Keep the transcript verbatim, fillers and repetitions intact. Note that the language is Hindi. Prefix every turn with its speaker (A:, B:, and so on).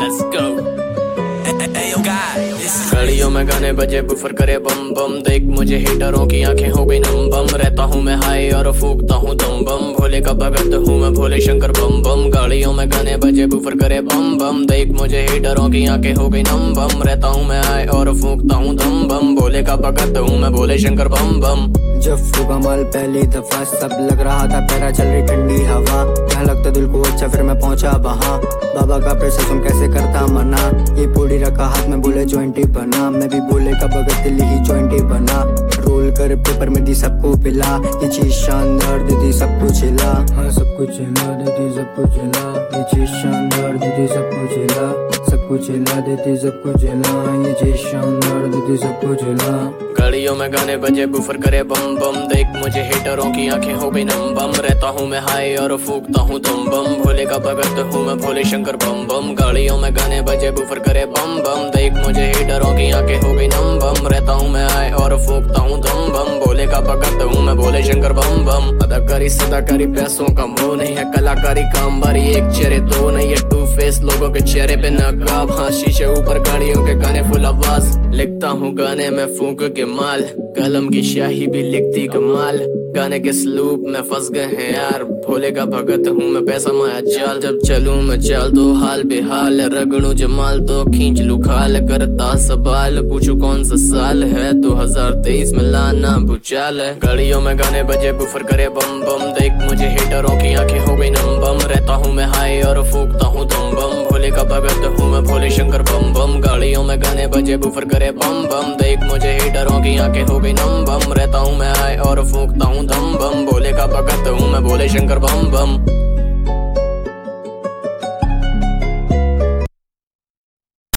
A: Let's go.
B: Ayo guy,
A: घड़ियों में गाने बजे बुफर करे बम बम, देख मुझे हिटरों की आंखें हो गई नम बम। रहता हूँ मैं हाई और फूकता हूँ दम बम, भोले का भगत हूँ मैं भोले शंकर बम बम। गाड़ियों में गाने बजे बुफर करे बम बम, देख मुझे हिटरों की आंखें हो गई नम बम। रहता हूँ मैं हाई और फूकता हूँ दम बम, भोले का भगत हूँ मैं भोले शंकर बम बम।
C: जब फूका माल पहली दफा सब लग रहा था पैरा चल रही ठंडी हवा, यहाँ लगता दिल को अच्छा फिर मैं पहुंचा वहाँ। बाबा का प्रेशर सुन कैसे करता मना, ये पूरी रखा हाथ में बोले जॉइंटी बना, मैं भी बोले का भगत दिल्ली ही जॉइंटी बना। रोल कर पेपर में दी सबको पिला, ये चीज शानदार दीदी सब कुछ हिला। हाँ सब कुछ हिला दीदी सब कुछ हिला, ये चीज शानदार दीदी सब कुछ हिला। सब कुछ हिला देती सब कुछ हिला, ये चीज शानदार दीदी सब कुछ हिला।
A: गाड़ियों में गाने बजे बुफर करे बम बम, देख मुझे हिटरों की आंखें हो गई नम बम। रहता हूँ मैं हाई और फूकता हूँ दम बम, भोले का भगत हूँ मैं भोले शंकर बम बम। गाड़ियों में गाने बजे बुफर करे बम बम, देख मुझे हिटरों की आंखें हो गई नम बम। रहता हूँ मैं हाई और फूकता हूँ दम बम, भोले का भगत हूँ मैं भोले शंकर बम बम। अदाकारी सदाकारी पैसों का मोह नहीं है, कलाकारी काम बारी एक चेहरे दो नहीं है। टू फेस लोगों के चेहरे पे नकाब, हाँ शीशे ऊपर गाड़ियों के गाने फुल आवाज। लिखता हूँ गाने में फूक के माल, कलम की स्याही भी लिखती कमाल। गाने के स्लूप में फंस गए हैं यार, भोले का भगत हूँ मैं पैसा माया जाल। जब चलूं मैं चाल दो हाल बेहाल, रगड़ू जमाल तो खींच लू खाल। करता सवाल पूछू कौन सा साल है, दो हजार तेईस में लाना भूचाल है। घड़ियों में गाने बजे बुफर करे बम बम, देख मुझे हिटरों की आंखें हो गई नम बम। रहता हूँ मैं हाई और फूकता हूँ दम बम, भोले का भगत हूँ मैं भोले शंकर बम बम। गाड़ियों में गाने बजे बुफर करे बम बम, देख मुझे हिटरों की आंखें हो गई नम बम। रहता हूँ मैं हाई और फूकता हूँ दम बम, भोले का भगत हूँ मैं भोले शंकर बम बम।